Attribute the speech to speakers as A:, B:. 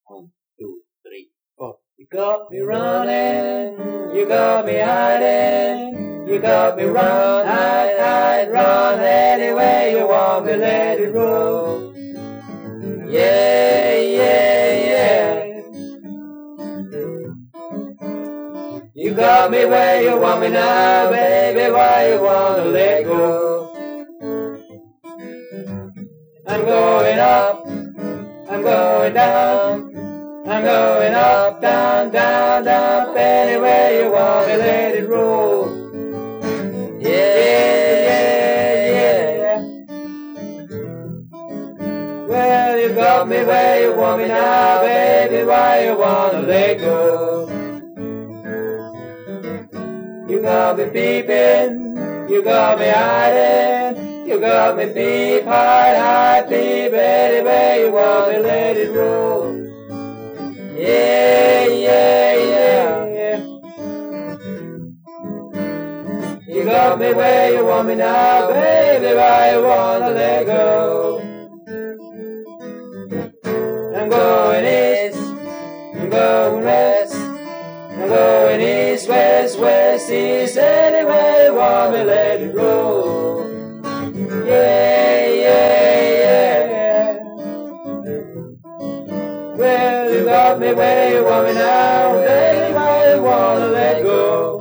A: 1, 2, 3, 4. You got me running, you got me hiding, you got me run, hide, run anywhere you want me, let it roll. Yeah, yeah, yeah. You got me where you want me now, baby, why you wanna let go? I'm going up, I'm going down, I'm going up, down, down, down, anywhere you want me, let it roll. Yeah, yeah, yeah. Well, you got me where you want me now, baby, why you wanna let go? You got me peeping, you got me hiding, you got me peep, hide, peep, anywhere you want me, let it roll. Yeah, yeah, yeah. You got me where you want me now, baby, why you wanna let go? I'm going east, I'm going west, I'm going east, west, west, east, anywhere you want me, let it roll. Yeah, yeah, yeah. Well, you got me where you want me now, baby, why you wanna let go?